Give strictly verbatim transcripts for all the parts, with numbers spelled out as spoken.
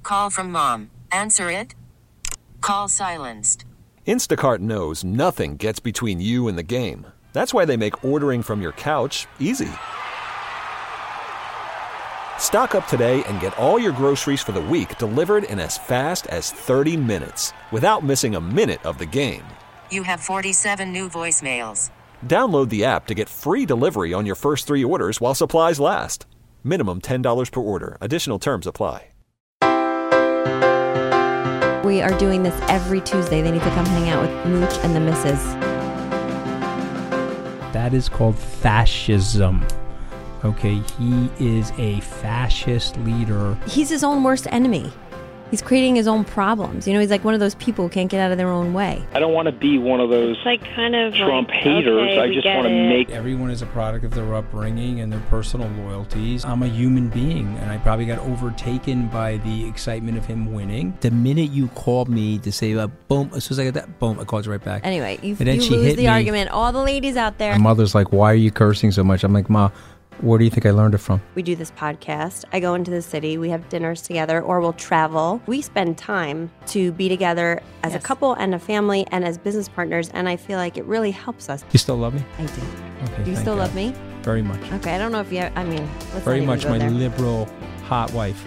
Call from mom. Answer it. Call silenced. Instacart knows nothing gets between you and the game. That's why they make ordering from your couch easy. Stock up today and get all your groceries for the week delivered in as fast as thirty minutes without missing a minute of the game. You have forty-seven new voicemails. Download the app to get free delivery on your first three orders while supplies last. Minimum ten dollars per order. Additional terms apply. We are doing this every Tuesday. They need to come hang out with Mooch and the missus. That is called fascism. Okay, he is a fascist leader. He's his own worst enemy. He's creating his own problems. You know, he's like one of those people who can't get out of their own way. I don't want to be one of those it's like kind of Trump like, haters. okay, I just want to make... Everyone is a product of their upbringing and their personal loyalties. I'm a human being, and I probably got overtaken by the excitement of him winning. The minute you called me to say, uh, boom, as soon as I got that, boom, I called you right back. Anyway, you, and then you she lose hit the me. argument. All the ladies out there. My mother's like, why are you cursing so much? I'm like, Ma, where do you think I learned it from? We do this podcast. I go into the city. We have dinners together, or we'll travel. We spend time to be together as yes. a couple and a family and as business partners, and I feel like it really helps us. You still love me? I do. Okay, do you still God. love me? Very much. Okay, I don't know if you, I mean, let's Very not much even go my there. liberal, hot wife.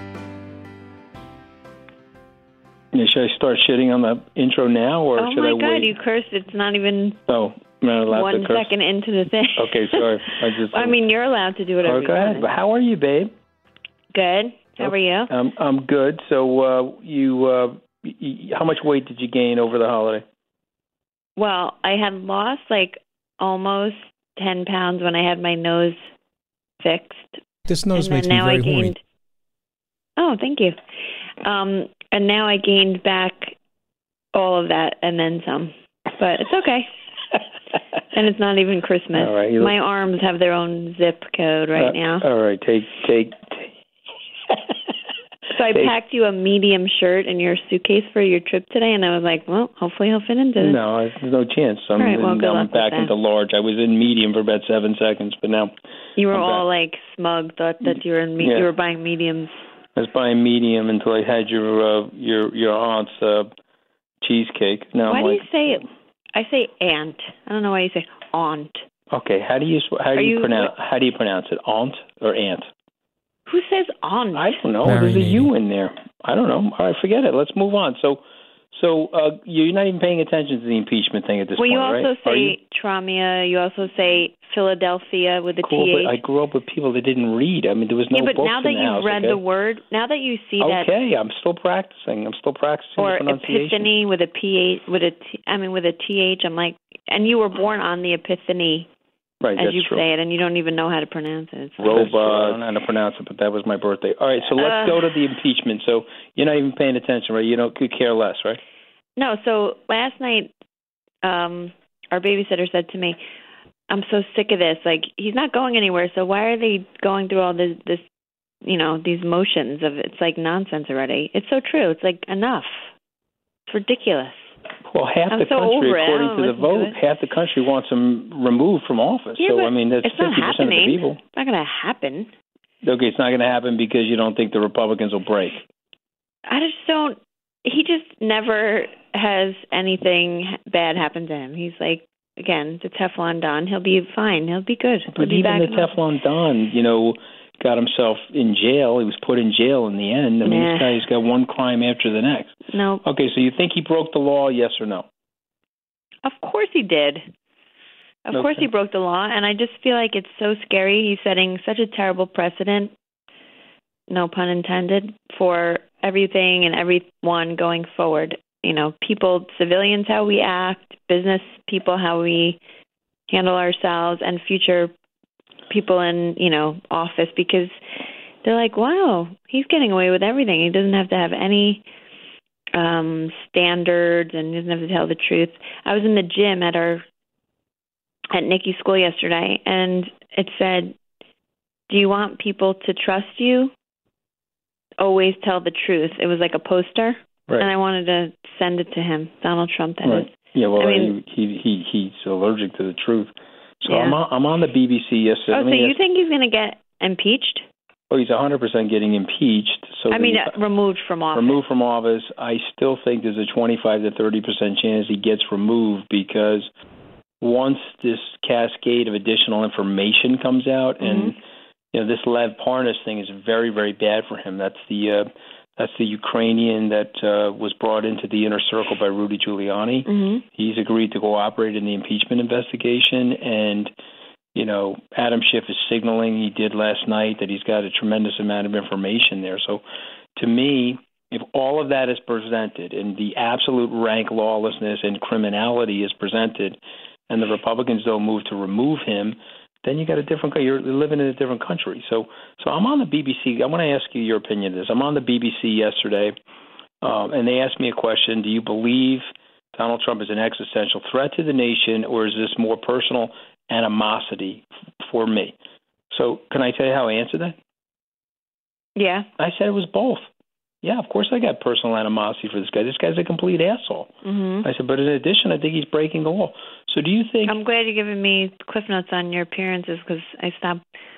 Yeah, should I start shitting on the intro now, or oh should my I God, wait? you cursed. It's not even Oh, I'm not allowed one to curse? second into the thing. Okay, sorry. I just. I mean, you're allowed to do whatever Oh, you go ahead. want. But how are you, babe? Good. How are you? Um, I'm good. So, uh, you, uh, y- how much weight did you gain over the holiday? Well, I had lost like almost ten pounds when I had my nose fixed. This nose and makes then me now very I gained. horny. Oh, thank you. Um, and now I gained back all of that and then some, but it's okay. And it's not even Christmas. All right, you look- My arms have their own zip code right uh, now. All right, take take. So I take, packed you a medium shirt in your suitcase for your trip today, and I was like, well, hopefully he'll fit into it. No, there's no chance. I'm, All right, well, good I'm luck with back that. into large. I was in medium for about seven seconds, but now You were I'm all back. like smug, thought that you were in me- Yeah. you were buying mediums. I was buying medium until I had your uh, your your aunt's uh, cheesecake. Now Why I'm do like, you say? I say aunt. I don't know why you say aunt. okay, how do you how do Are you, you- pronounce how do you pronounce it? Aunt or aunt? Who says aunt? I don't know. Very There's a needy. U in there. I don't know. All right, forget it. Let's move on. So, so uh, you're not even paying attention to the impeachment thing at this well, point, you also right? Are you? say Tramia. You also say Philadelphia with a Cool, T H. but I grew up with people that didn't read. I mean, there was no yeah, but books now that in the you've house. read okay? the word, now that you see that, Okay, I'm still practicing. I'm still practicing or the pronunciation. epiphany with a P H, with a T, I mean with a T H. I'm like, and you were born on the epiphany, Right, as that's you true. say it, and you don't even know how to pronounce it. So. Robust. I don't know how to pronounce it, but that was my birthday. All right, so let's Uh, go to the impeachment. So you're not even paying attention, right? You don't could care less, right? No, so last night, um, our babysitter said to me, I'm so sick of this. Like, he's not going anywhere, so why are they going through all this, this you know, these motions of it's like nonsense already? It's so true. It's like, enough. It's ridiculous. Well, half I'm the so country, over it. I according don't to the listen to vote, it. half the country wants him removed from office. Yeah, so, but I mean, that's it's not fifty percent of the happening. people. It's not going to happen. Okay, it's not going to happen because you don't think the Republicans will break. I just don't. He just never has anything bad happen to him. He's like, again, the Teflon Don. He'll be fine. He'll be good. He'll But be even back the Teflon Don, you know, got himself in jail. He was put in jail in the end. I mean, Nah. this guy's got one crime after the next. No, Okay, so you think he broke the law, yes or no? of course he did. Of Okay. course he broke the law, and I just feel like it's so scary. He's setting such a terrible precedent, no pun intended, for everything and everyone going forward. You know, people, civilians, how we act, business people, how we handle ourselves, and future people in, you know, office, because they're like, wow, he's getting away with everything. He doesn't have to have any um, standards, and he doesn't have to tell the truth. I was in the gym at our at Nikki's school yesterday, and it said, do you want people to trust you? Always tell the truth. It was like a poster, Right. and I wanted to send it to him, Donald Trump, that Right. is. Yeah, well, I mean- he, he he he's allergic to the truth. So Yeah. I'm on, I'm on the B B C yesterday. Oh, Let so me you ask- think he's going to get impeached? Oh, he's one hundred percent getting impeached. So I mean, the, uh, removed from office. Removed from office. I still think there's a twenty-five to thirty percent chance he gets removed because once this cascade of additional information comes out, mm-hmm. and you know this Lev Parnas thing is very, very bad for him. That's the uh, that's the Ukrainian that uh, was brought into the inner circle by Rudy Giuliani. Mm-hmm. He's agreed to cooperate in the impeachment investigation, and you know, Adam Schiff is signaling, he did last night, that he's got a tremendous amount of information there. So to me, if all of that is presented and the absolute rank lawlessness and criminality is presented and the Republicans don't move to remove him, then you got a different, you're living in a different country. So so I'm on the B B C. I want to ask you your opinion of this. I'm on the B B C yesterday, um, and they asked me a question. Do you believe Donald Trump is an existential threat to the nation, or is this more personal animosity for me? So can I tell you how I answered that? Yeah. I said it was both. Yeah, of course I got personal animosity for this guy. This guy's a complete asshole. Mm-hmm. I said, but in addition, I think he's breaking the law. So do you think... I'm glad you're giving me cliff notes on your appearances because I stopped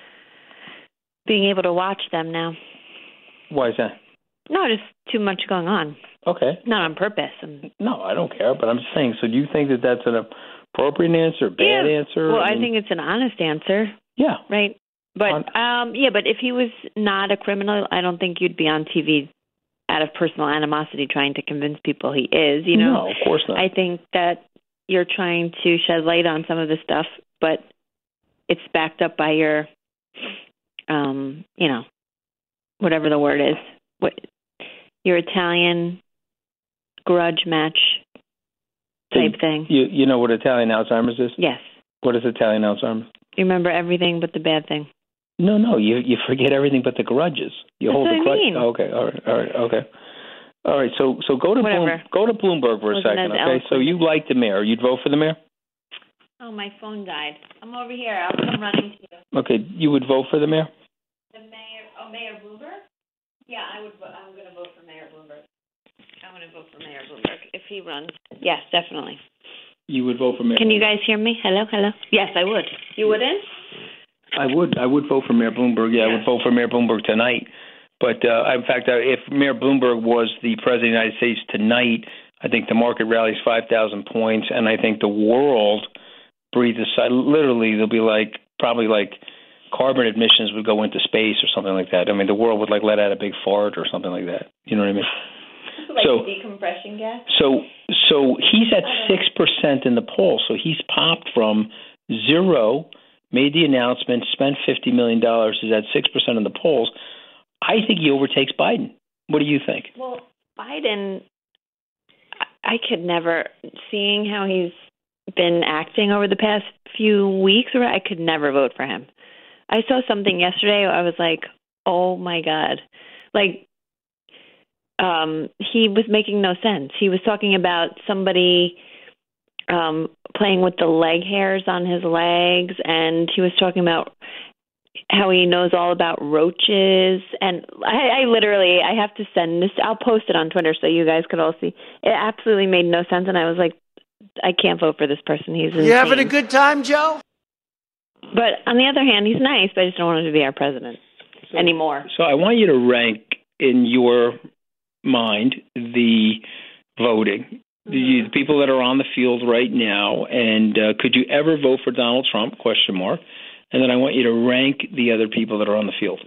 being able to watch them now. Why is that? No, just too much going on. Okay. Not on purpose. I'm... No, I don't care, but I'm just saying, so do you think that that's an appropriate answer, bad yeah. answer? Well, I, I mean, think it's an honest answer. Yeah. Right? But, um, yeah, but if he was not a criminal, I don't think you'd be on T V out of personal animosity trying to convince people he is, you know? No, of course not. I think that you're trying to shed light on some of this stuff, but it's backed up by your, um, you know, whatever the word is, what your Italian grudge match type you, thing. You, you know what Italian Alzheimer's is? Yes. What is Italian Alzheimer's? You remember everything but the bad thing. No, no, you you forget everything but the grudges. You That's hold what the I grudge. mean. Oh, okay, all right, all right, okay, all right. So so go to Bloom, go to Bloomberg for a Wasn't second, as okay? eloquent. So you like the mayor? You'd vote for the mayor? Oh, my phone died. I'm over here. I'll come running to you. Okay, you would vote for the mayor? The mayor. Oh, Mayor Bloomberg. Yeah, I would. I'm going to vote for Mayor Bloomberg. I'm going to vote for Mayor Bloomberg if he runs. Yes, definitely. You would vote for mayor? Can you guys hear me? Hello, hello. Yes, I would. You wouldn't? I would. I would vote for Mayor Bloomberg. Yeah, yeah. I would vote for Mayor Bloomberg tonight. But uh, in fact, uh, if Mayor Bloomberg was the president of the United States tonight, I think the market rallies five thousand points, and I think the world breathes a sigh. Literally, there'll be like probably like carbon emissions would go into space or something like that. I mean, the world would like let out a big fart or something like that. You know what I mean? Like so, decompression gas. So, so he's at six percent in the poll. So he's popped from zero. Made the announcement, spent fifty million dollars, is at six percent in the polls. I think he overtakes Biden. What do you think? Well, Biden, I could never, seeing how he's been acting over the past few weeks, I could never vote for him. I saw something yesterday, I was like, oh my God. Like, um, he was making no sense. He was talking about somebody um, playing with the leg hairs on his legs, and he was talking about how he knows all about roaches. And I, I literally, I have to send this, I'll post it on Twitter so you guys could all see. It absolutely made no sense, and I was like, I can't vote for this person. He's insane. You having a good time, Joe? But on the other hand, he's nice, but I just don't want him to be our president so, anymore. So I want you to rank in your mind the voting, the, the people that are on the field right now, and uh, could you ever vote for Donald Trump, question mark, and then I want you to rank the other people that are on the field.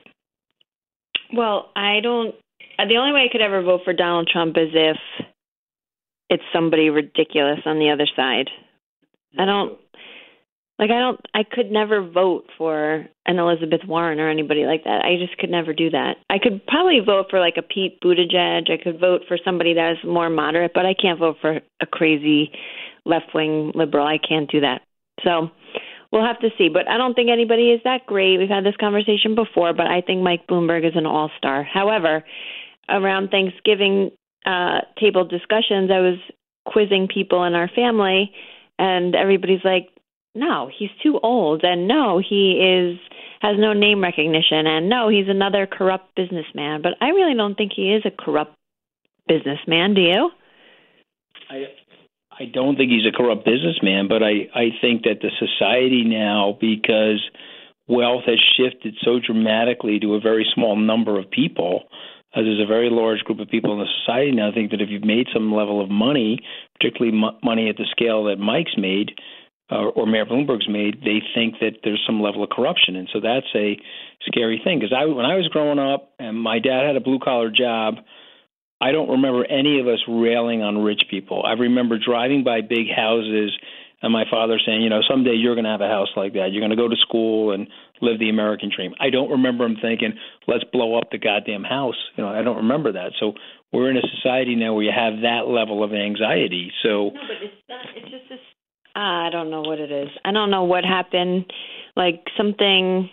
Well, I don't, the only way I could ever vote for Donald Trump is if it's somebody ridiculous on the other side. I don't, like, I don't, I could never vote for an Elizabeth Warren or anybody like that. I just could never do that. I could probably vote for, like, a Pete Buttigieg. I could vote for somebody that is more moderate, but I can't vote for a crazy left-wing liberal. I can't do that. So we'll have to see. But I don't think anybody is that great. We've had this conversation before, but I think Mike Bloomberg is an all-star. However, around Thanksgiving uh, table discussions, I was quizzing people in our family, and everybody's like, no, he's too old, and no, he is has no name recognition, and no, he's another corrupt businessman. But I really don't think he is a corrupt businessman. Do you? I I don't think he's a corrupt businessman, but I, I think that the society now, because wealth has shifted so dramatically to a very small number of people. Uh, there's a very large group of people in the society now think that if you've made some level of money, particularly m- money at the scale that Mike's made uh, or Mayor Bloomberg's made, they think that there's some level of corruption. And so that's a scary thing. Because I, when I was growing up and my dad had a blue-collar job, I don't remember any of us railing on rich people. I remember driving by big houses and my father saying, you know, someday you're going to have a house like that. You're going to go to school and live the American dream. I don't remember him thinking, let's blow up the goddamn house. You know, I don't remember that. So we're in a society now where you have that level of anxiety. So no, but it's not. It's just this. Uh, I don't know what it is. I don't know what happened. Like something.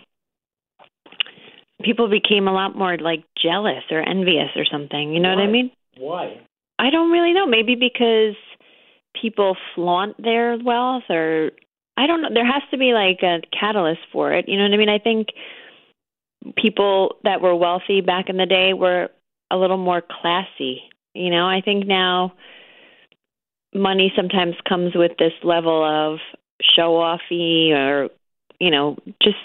People became a lot more like jealous or envious or something. You know Why? what I mean? Why? I don't really know. Maybe because people flaunt their wealth, or I don't know. There has to be like a catalyst for it. You know what I mean? I think people that were wealthy back in the day were a little more classy. You know, I think now money sometimes comes with this level of show-offy or, you know, just,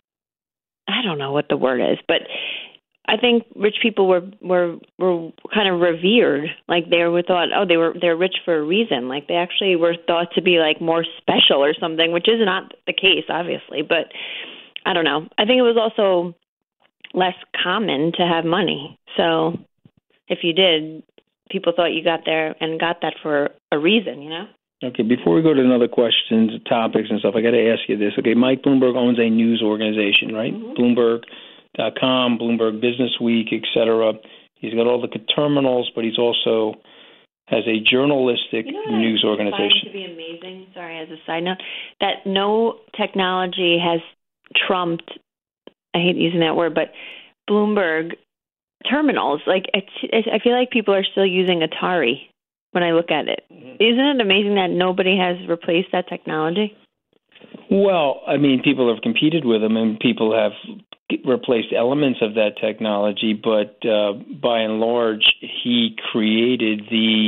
I don't know what the word is, but I think rich people were were were kind of revered. Like they were thought, oh, they were they're rich for a reason. Like they actually were thought to be like more special or something, which is not the case, obviously. But I don't know. I think it was also less common to have money. So if you did, people thought you got there and got that for a reason, you know? Okay, before we go to another questions, topics and stuff, I got to ask you this. Okay, Mike Bloomberg owns a news organization, right? Mm-hmm. Bloomberg dot com, Bloomberg Business Week, et cetera. He's got all the terminals, but he's also has a journalistic you know news I organization. Find to be amazing. Sorry, as a side note, that no technology has trumped. I hate using that word, but Bloomberg terminals. Like it's, it's, I feel like people are still using Atari when I look at it. Mm-hmm. Isn't it amazing that nobody has replaced that technology? Well, I mean, people have competed with them, and people have replaced elements of that technology, but uh, by and large, he created the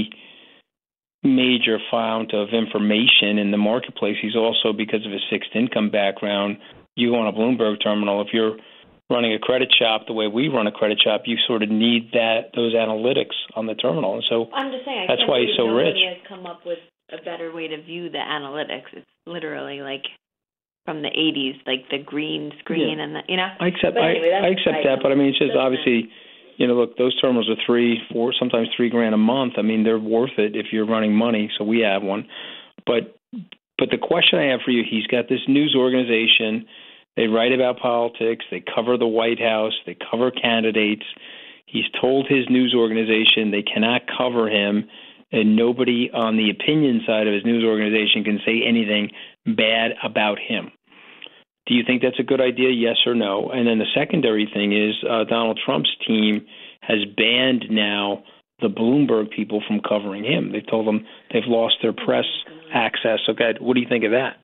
major fount of information in the marketplace. He's also, because of his fixed income background, you go on a Bloomberg terminal, if you're running a credit shop the way we run a credit shop, you sort of need that those analytics on the terminal. And so I'm just saying, I that's why he's so nobody rich. Nobody has come up with a better way to view the analytics. It's literally like from the eighties, like the green screen, yeah. and the, you know. I accept. Anyway, I, I accept that, but I mean, it's just obviously, you know, look, those terminals are three, four, sometimes three grand a month. I mean, they're worth it if you're running money. So we have one, but but the question I have for you, he's got this news organization. They write about politics. They cover the White House. They cover candidates. He's told his news organization they cannot cover him, and nobody on the opinion side of his news organization can say anything bad about him. Do you think that's a good idea, yes or no? And then the secondary thing is uh, Donald Trump's team has banned now the Bloomberg people from covering him. They've told them they've lost their press access. Okay, what do you think of that?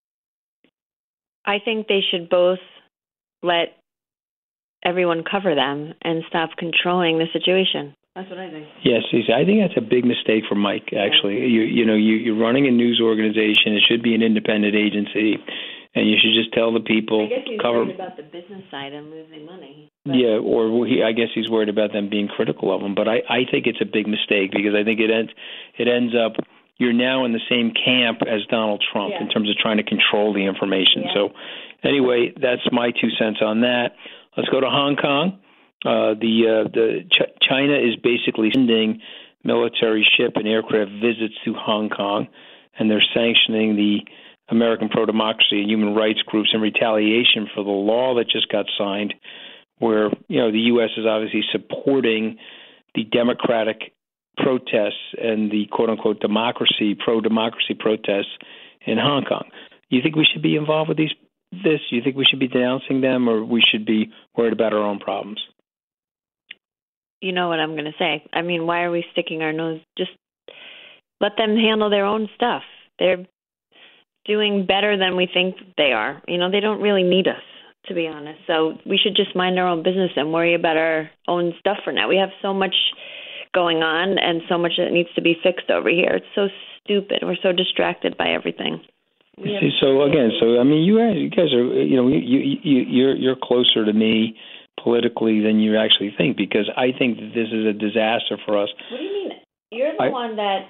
I think they should both let everyone cover them and stop controlling the situation. That's what I think. Yes, I think that's a big mistake for Mike, actually. Yeah. You you know, you, you're running a news organization. It should be an independent agency, and you should just tell the people. I guess he's cover, worried about the business side and losing money. But. Yeah, or he, I guess he's worried about them being critical of him. But I, I think it's a big mistake because I think it ends, it ends up you're now in the same camp as Donald Trump yeah. in terms of trying to control the information. Yeah. So anyway, that's my two cents on that. Let's go to Hong Kong. Uh, the uh, the Ch- China is basically sending military ship and aircraft visits to Hong Kong, and they're sanctioning the American pro-democracy and human rights groups in retaliation for the law that just got signed, where you know the U S is obviously supporting the democratic protests and the quote-unquote democracy, pro-democracy protests in Hong Kong. Do you think we should be involved with these? This? Do you think we should be denouncing them, or we should be worried about our own problems? You know what I'm going to say. I mean, why are we sticking our nose? Just let them handle their own stuff. They're doing better than we think they are. You know, they don't really need us, to be honest. So we should just mind our own business and worry about our own stuff for now. We have so much going on and so much that needs to be fixed over here. It's so stupid. We're so distracted by everything. See, so again, so I mean, you guys, you guys are, you know, you, you, you, you're you're closer to me politically than you actually think, because I think that this is a disaster for us. What do you mean? You're the I, one that.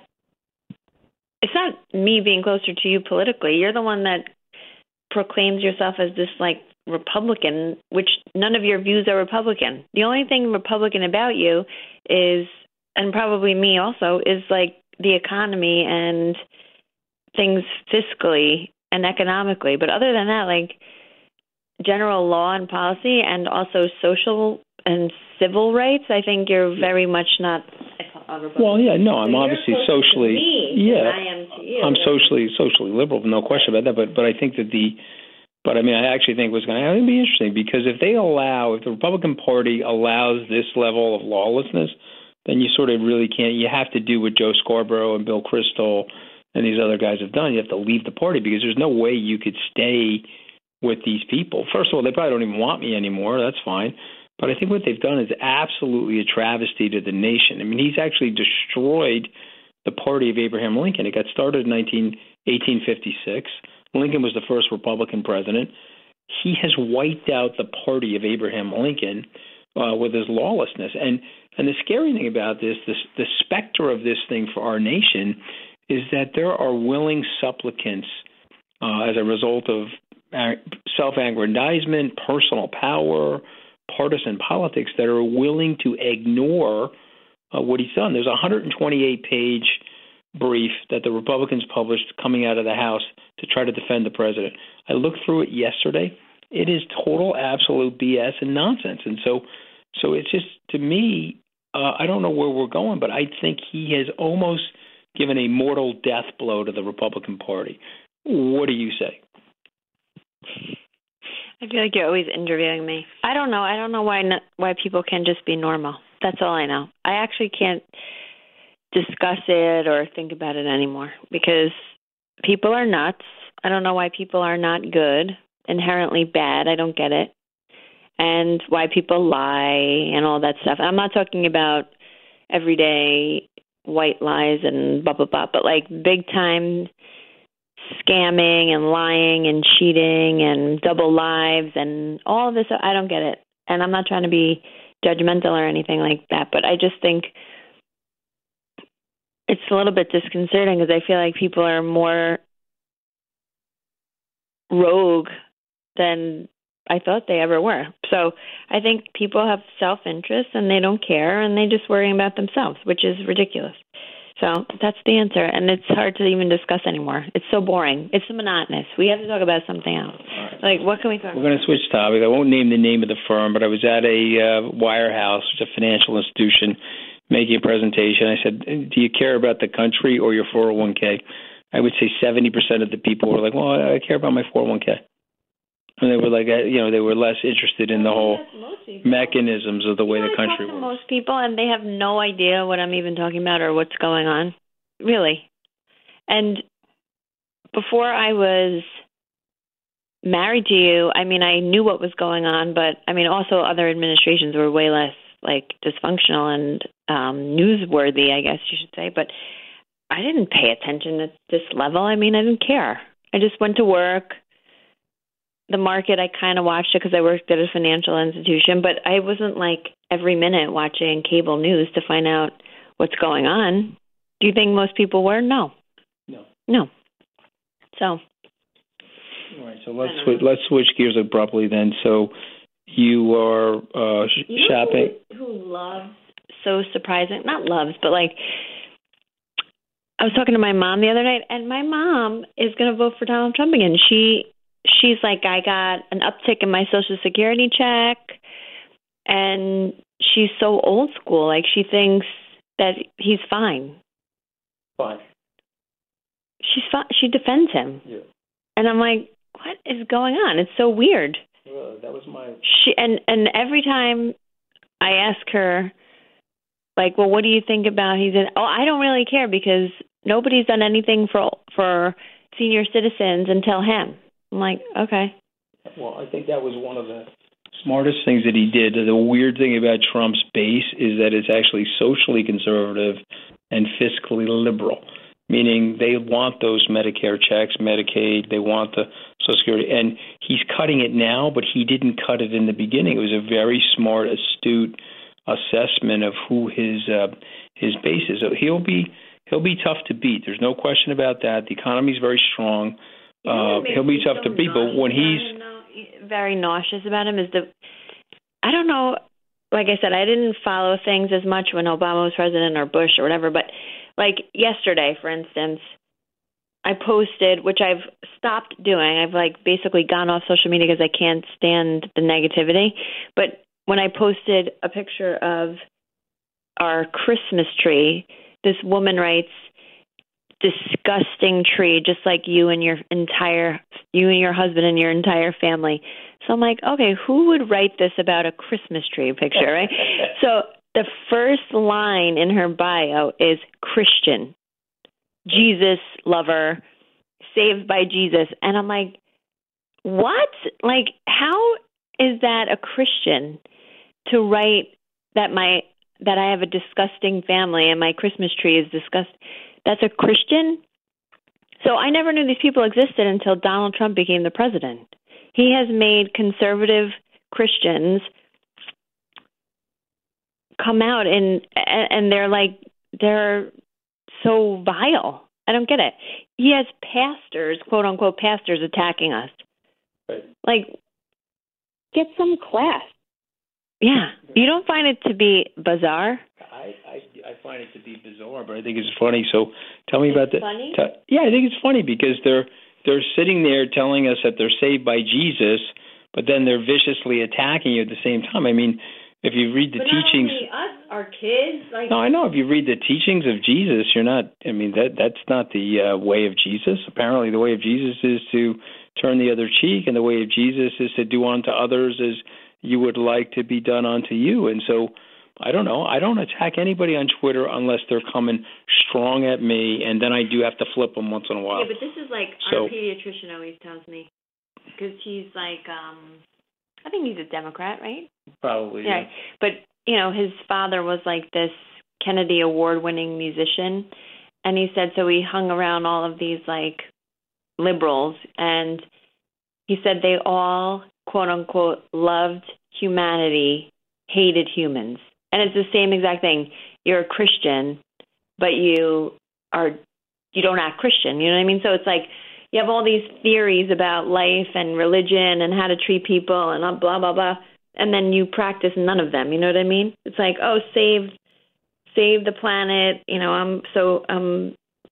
It's not me being closer to you politically. You're the one that proclaims yourself as this like Republican, which none of your views are Republican. The only thing Republican about you is, and probably me also, is like the economy and things fiscally and economically. But other than that, like general law and policy and also social and civil rights, I think you're very much not a Republican. Well, yeah, no, I'm so obviously you're socially, to me yeah, than I am to you. I'm socially socially liberal, no question about that. But but I think that the, but I mean, I actually think what's going to be interesting, because if they allow, if the Republican Party allows this level of lawlessness, then you sort of really can't. You have to do what Joe Scarborough and Bill Kristol and these other guys have done. You have to leave the party, because there's no way you could stay with these people. First of all, they probably don't even want me anymore. That's fine. But I think what they've done is absolutely a travesty to the nation. I mean, he's actually destroyed the party of Abraham Lincoln. It got started in eighteen fifty-six. Lincoln was the first Republican president. He has wiped out the party of Abraham Lincoln uh, with his lawlessness. And and the scary thing about this, this, the specter of this thing for our nation, is that there are willing supplicants uh, as a result of self-aggrandizement, personal power, partisan politics, that are willing to ignore uh, what he's done. There's a one hundred twenty-eight page brief that the Republicans published coming out of the House to try to defend the president. I looked through it yesterday. It is total, absolute B S and nonsense. And so, so it's just, to me, uh, I don't know where we're going, but I think he has almost given a mortal death blow to the Republican Party. What do you say? I feel like you're always interviewing me. I don't know. I don't know why not, why people can just be normal. That's all I know. I actually can't discuss it or think about it anymore, because people are nuts. I don't know why people are not good, inherently bad. I don't get it. And why people lie and all that stuff. I'm not talking about everyday white lies and blah, blah, blah, but like big time scamming and lying and cheating and double lives and all of this. I don't get it. And I'm not trying to be judgmental or anything like that, but I just think it's a little bit disconcerting, because I feel like people are more rogue than I thought they ever were. So I think people have self-interest and they don't care, and they're just worrying about themselves, which is ridiculous. So that's the answer, and it's hard to even discuss anymore. It's so boring. It's so monotonous. We have to talk about something else. Like, what can we talk about? We're going to switch topics. I won't name the name of the firm, but I was at a uh, wirehouse, which is a financial institution, making a presentation. I said, do you care about the country or your four oh one k? I would say seventy percent of the people were like, well, I care about my four oh one k. And they were like, you know, they were less interested in the whole mechanisms of the way the country works. Most people, and they have no idea what I'm even talking about or what's going on, really. And before I was married to you, I mean, I knew what was going on, but I mean, also other administrations were way less like dysfunctional and um, newsworthy, I guess you should say. But I didn't pay attention at this level. I mean, I didn't care. I just went to work. The market, I kind of watched it because I worked at a financial institution, but I wasn't like every minute watching cable news to find out what's going on. Do you think most people were? No. No. No. So. All right. So let's switch, let's switch gears abruptly then. So you are uh, sh- you know shopping. Who, who loves, so surprising, not loves, but like, I was talking to my mom the other night, and my mom is going to vote for Donald Trump again. She. She's like, I got an uptick in my Social Security check, and she's so old school. Like, she thinks that he's fine. Fine. She's fine. She defends him. Yeah. And I'm like, what is going on? It's so weird. Well, that was my. She and and every time I ask her, like, well, what do you think about? He's in. Oh, I don't really care, because nobody's done anything for for senior citizens until him. I'm like, okay. Well, I think that was one of the smartest things that he did. The weird thing about Trump's base is that it's actually socially conservative and fiscally liberal. meaning they want those Medicare checks, Medicaid, they want the Social Security, and he's cutting it now, but he didn't cut it in the beginning. It was a very smart, astute assessment of who his uh, his base is. So he'll be he'll be tough to beat. There's no question about that. The economy is very strong. You know uh, he'll be tough so to beat, but when he's very nauseous about him is the I don't know. Like I said, I didn't follow things as much when Obama was president or Bush or whatever, but like yesterday, for instance, I posted, which I've stopped doing. I've like basically gone off social media because I can't stand the negativity. But when I posted a picture of our Christmas tree, this woman writes, disgusting tree, just like you and your entire, you and your husband and your entire family. So I'm like, okay, who would write this about a Christmas tree picture, right? So the first line in her bio is Christian, Jesus lover, saved by Jesus. And I'm like, what? Like, how is that a Christian to write that my that I have a disgusting family and my Christmas tree is disgusting? That's a Christian? So I never knew these people existed until Donald Trump became the president. He has made conservative Christians come out and and they're like, they're so vile. I don't get it. He has pastors, quote unquote pastors, attacking us. Right. Like, get some class. Yeah. You don't find it to be bizarre? I, I, I find it to be bizarre, but I think it's funny. So tell me It's about the. funny? T- yeah, I think it's funny because they're they're sitting there telling us that they're saved by Jesus, but then they're viciously attacking you at the same time. I mean, if you read the but teachings, not only us, our kids. Like, no, I know. If you read the teachings of Jesus, you're not. I mean, that that's not the uh, way of Jesus. Apparently, the way of Jesus is to turn the other cheek, and the way of Jesus is to do unto others as you would like to be done unto you. And so, I don't know. I don't attack anybody on Twitter unless they're coming strong at me, and then I do have to flip them once in a while. yeah, but this is like So- our pediatrician always tells me, because he's like, um, I think he's a Democrat, right? Probably. Yeah. But, you know, his father was like this Kennedy Award-winning musician, and he said, so he hung around all of these, like, liberals, and he said they all, quote-unquote, loved humanity, hated humans. And it's the same exact thing. You're a Christian, but you are you don't act Christian. You know what I mean? So it's like you have all these theories about life and religion and how to treat people and blah, blah, blah, and then you practice none of them. You know what I mean? It's like, oh, save save the planet. You know, I'm so I'm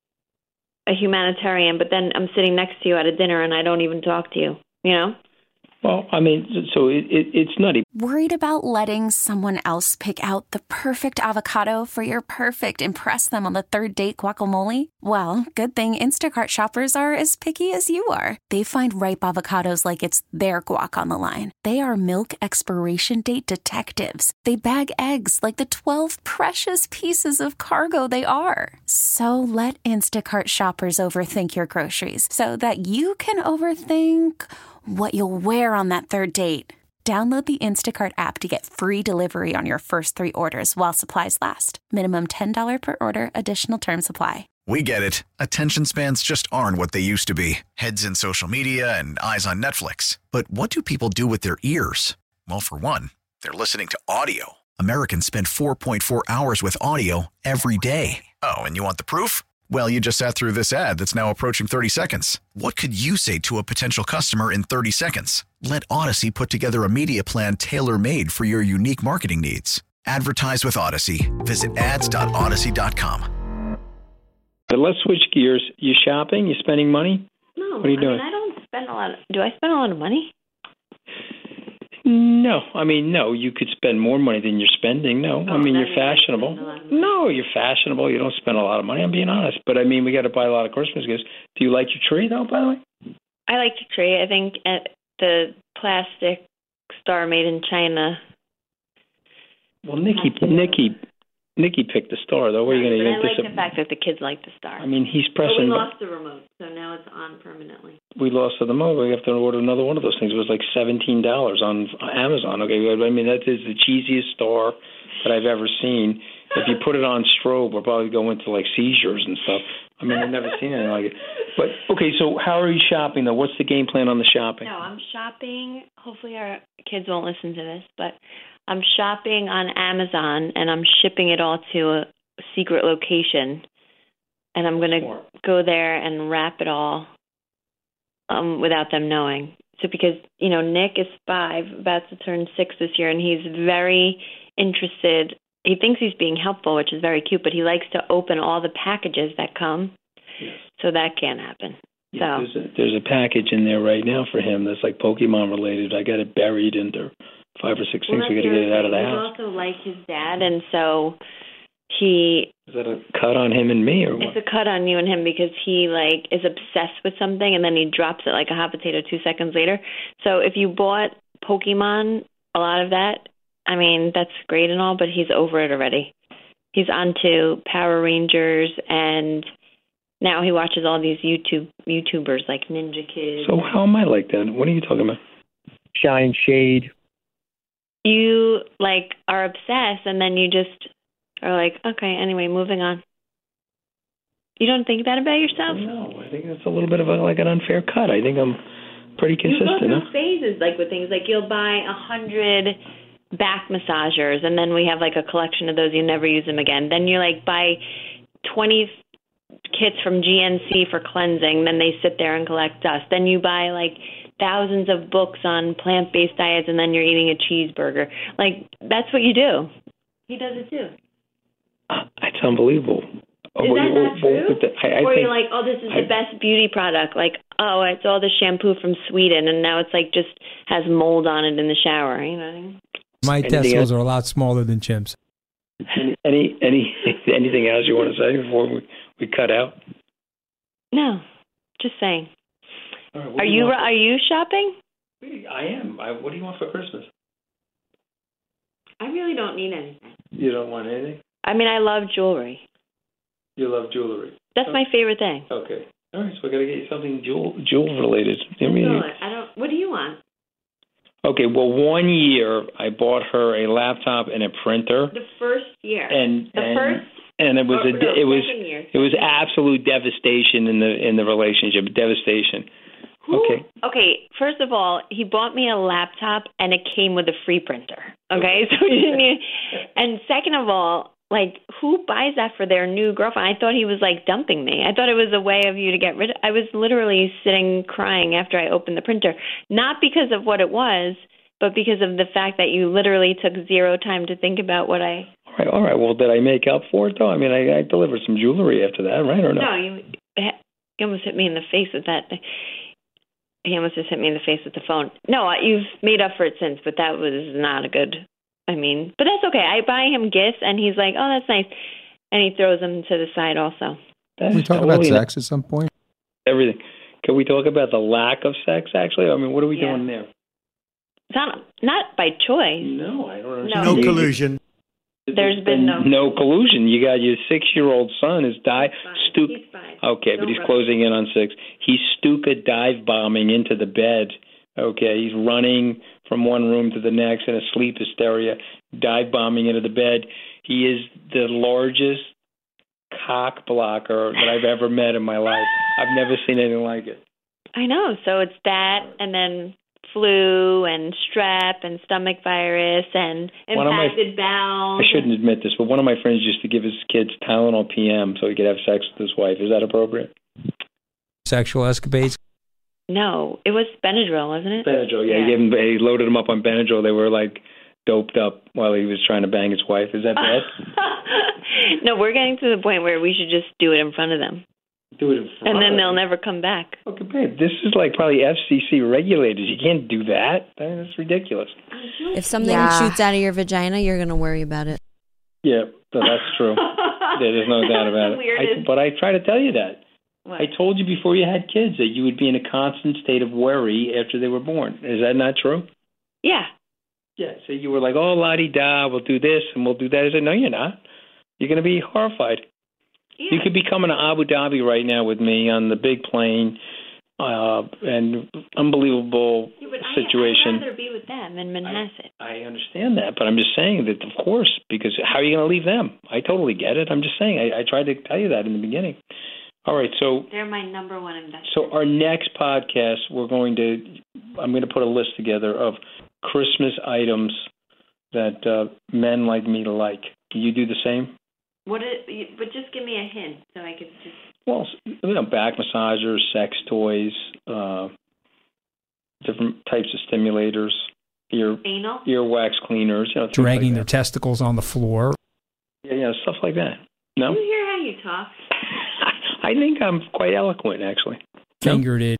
a humanitarian, but then I'm sitting next to you at a dinner and I don't even talk to you, you know? Well, I mean, so it, it, it's nutty. Worried about letting someone else pick out the perfect avocado for your perfect impress them on the third date guacamole? Well, good thing Instacart shoppers are as picky as you are. They find ripe avocados like it's their guac on the line. They are milk expiration date detectives. They bag eggs like the twelve precious pieces of cargo they are. So let Instacart shoppers overthink your groceries so that you can overthink what you'll wear on that third date. Download the Instacart app to get free delivery on your first three orders while supplies last. Minimum ten dollars per order. Additional terms apply. We get it. Attention spans just aren't what they used to be. Heads in social media and eyes on Netflix. But what do people do with their ears? Well, for one, they're listening to audio. Americans spend four point four hours with audio every day. Oh, and you want the proof? Well, you just sat through this ad that's now approaching thirty seconds. What could you say to a potential customer in thirty seconds? Let Odyssey put together a media plan tailor-made for your unique marketing needs. Advertise with Odyssey. Visit ads dot odyssey dot com. But let's switch gears. You shopping? You spending money? No, What are you I doing? mean, I don't spend a lot. Of, do I spend a lot of money? No, I mean, no. You could spend more money than you're spending. No, I Oh, mean, that you're means I fashionable. spend a lot of money. No, you're fashionable. You don't spend a lot of money. I'm being honest. But I mean, we got to buy a lot of Christmas gifts. Do you like your tree, though? By the way. I like the tree. I think uh, the plastic star made in China. Well, Nikki, Nikki, Nikki picked the star, though. What are you going But I to like the fact that the kids like the star. I mean, he's But we pressing. lost the remote, so now it's on permanently. We lost the remote. We have to order another one of those things. It was like seventeen dollars on Amazon. Okay, I mean, that is the cheesiest star that I've ever seen. If you put it on strobe, we'll probably go into like seizures and stuff. I mean, I've never seen anything like it. But, okay, so how are you shopping, though? What's the game plan on the shopping? No, I'm shopping. Hopefully our kids won't listen to this, but I'm shopping on Amazon, and I'm shipping it all to a secret location. And I'm going to go there and wrap it all um, without them knowing. So because, you know, Nick is five, about to turn six this year, and he's very interested. He thinks he's being helpful, which is very cute, but he likes to open all the packages that come. Yes. So that can't happen. Yeah, so there's a, there's a package in there right now for him that's like Pokemon related. I got it buried into five or six things. Well, we got to get it out of the he's house. He's also like his dad, and so he... Is that a cut on him and me, or what? It's a cut on you and him because he, like, is obsessed with something, and then he drops it like a hot potato two seconds later. So if you bought Pokemon, a lot of that, I mean, that's great and all, but he's over it already. He's onto Power Rangers, and now he watches all these YouTube YouTubers like Ninja Kid. So how am I like that? What are you talking about? Shine Shade. You, like, are obsessed, and then you just are like, okay, anyway, moving on. You don't think that about yourself? No, I think that's a little bit of a, like an unfair cut. I think I'm pretty consistent. You go through huh? phases, like with things, like you'll buy a hundred back massagers, and then we have like a collection of those. You never use them again. Then you like buy twenty kits from G N C for cleansing. Then they sit there and collect dust. Then you buy like thousands of books on plant-based diets, and then you're eating a cheeseburger. Like that's what you do. He does it too. Uh, it's unbelievable. Is that not true? The, I, I or think, you're like, oh, this is I, the best beauty product. Like, oh, it's all the shampoo from Sweden, and now it's like just has mold on it in the shower. You know what I mean? My Anything testicles else? are a lot smaller than Chimps. Any, any, any, anything else you want to say before we, we cut out? No, just saying. All right, what are do you, want? are you shopping? I am. I, what do you want for Christmas? I really don't need anything. You don't want anything? I mean, I love jewelry. You love jewelry. That's okay. my favorite thing. Okay. All right, so I got to get you something jewel jewel related. I mean, no, I don't. What do you want? Okay. Well, one year I bought her a laptop and a printer. The first year. And the and, first. And it was or, a no, it was year. it was absolute devastation in the in the relationship. Devastation. Who, okay. Okay. First of all, he bought me a laptop and it came with a free printer. Okay, so he didn't. Need, and second of all, like, who buys that for their new girlfriend? I thought he was like dumping me. I thought it was a way of you to get rid of. I was literally sitting crying after I opened the printer, not because of what it was, but because of the fact that you literally took zero time to think about what I. All right. All right. Well, did I make up for it though? I mean, I, I delivered some jewelry after that, right? Or no? No, you. You almost hit me in the face with that. He almost just hit me in the face with the phone. No, you've made up for it since, but that was not a good, I mean, but that's okay. I buy him gifts, and he's like, oh, that's nice. And he throws them to the side also. Can we talk about sex at some point? Everything. Can we talk about the lack of sex, actually? I mean, what are we yeah. doing there? It's not, not by choice. No, I don't No, understand. No collusion. There's been no no collusion. You got your six-year-old son is dive stu- He's fine. Okay, Don't but he's rush. closing in on six. He's Stuka dive bombing into the bed. Okay, he's running from one room to the next in a sleep hysteria, dive bombing into the bed. He is the largest cock blocker that I've ever met in my life. I've never seen anything like it. I know. So it's that, and then flu and strep and stomach virus and impacted bowels. I shouldn't admit this, but one of my friends used to give his kids Tylenol P M so he could have sex with his wife. Is that appropriate? Sexual escapades? No, it was Benadryl, wasn't it? Benadryl, yeah. yeah. He, gave him, he loaded him up on Benadryl. They were like doped up while he was trying to bang his wife. Is that bad? No, we're getting to the point where we should just do it in front of them. Do it in front And then of they'll them. never come back. Okay, babe, this is like probably F C C regulated. You can't do that. That's ridiculous. If something Yeah. shoots out of your vagina, you're going to worry about it. Yeah, so that's true. Yeah, there's no doubt about it. I, but I try to tell you that. What? I told you before you had kids that you would be in a constant state of worry after they were born. Is that not true? Yeah. Yeah, so you were like, oh, la-di-da, we'll do this and we'll do that. I said, no, you're not. You're going to be horrified. Yeah. You could be coming to Abu Dhabi right now with me on the big plane, uh, and unbelievable Yeah, but situation. I, I'd rather be with them in Manhasset. I understand that, but I'm just saying that, of course, because how are you going to leave them? I totally get it. I'm just saying, I, I tried to tell you that in the beginning. All right, so they're my number one investor. So our next podcast, we're going to, I'm going to put a list together of Christmas items that uh, men like me like. Can you do the same? What? It, but just give me a hint so I could just. Well, you know, back massagers, sex toys, uh, different types of stimulators, ear Anal? earwax cleaners, you know, dragging like their testicles on the floor. Yeah, yeah, stuff like that. No. Do you hear how you talk? I think I'm quite eloquent, actually. Fingered it.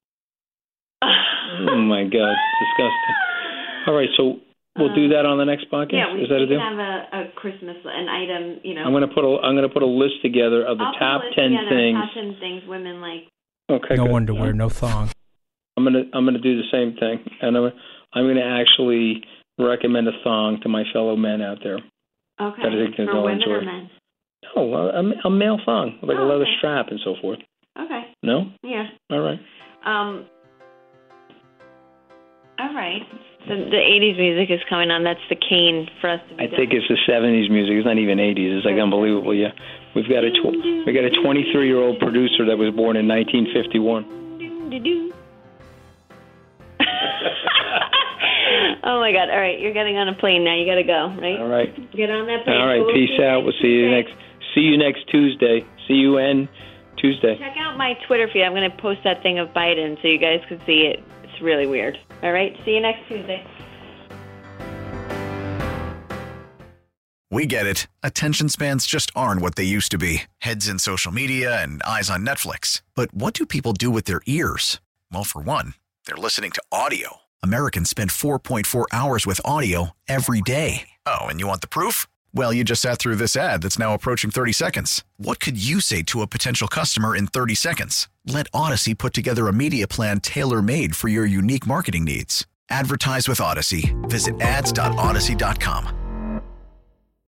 Oh my God, disgusting. All right, so we'll do that on the next podcast. Yeah, we, Is that we a deal? can have a, a Christmas an item. You know, I'm gonna put a I'm gonna put a list together of the I'll put a top list ten together, things. Top ten things women like. Okay. No good. underwear, no thong. I'm gonna I'm gonna do the same thing, and I'm I'm gonna actually recommend a thong to my fellow men out there. Okay. That I think For they'll women enjoy. or men? No, a, a male thong, like Oh, a leather okay. strap and so forth. Okay. No? Yeah. All right. Um. All right. So the eighties music is coming on. That's the cane for us to be I done. think it's the seventies music. It's not even eighties. It's like unbelievable. Yeah, we've got a tw- we got a twenty-three year old producer that was born in nineteen fifty-one. Oh my God! All right, you're getting on a plane now. You got to go, right? All right. Get on that plane. All right. We'll Peace see out. We'll see you next. See you next Tuesday. C U N Tuesday. Check out my Twitter feed. I'm going to post that thing of Biden so you guys can see it. It's really weird. All right. See you next Tuesday. We get it. Attention spans just aren't what they used to be. Heads in social media and eyes on Netflix. But what do people do with their ears? Well, for one, they're listening to audio. Americans spend four point four hours with audio every day. Oh, and you want the proof? Well, you just sat through this ad that's now approaching thirty seconds. What could you say to a potential customer in thirty seconds? Let Odyssey put together a media plan tailor-made for your unique marketing needs. Advertise with Odyssey. Visit ads dot odyssey dot com.